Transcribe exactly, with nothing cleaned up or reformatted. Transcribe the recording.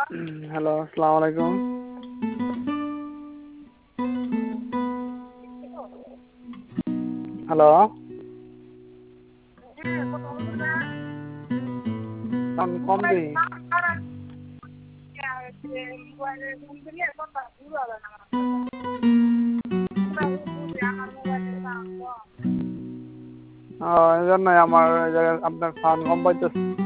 Hello, আসসালামু আলাইকুম। Hello. Sound কম দেই। ও, এই জন্যই আমার এই জায়গায় আপনার সাউন্ড কম পাইতেছে।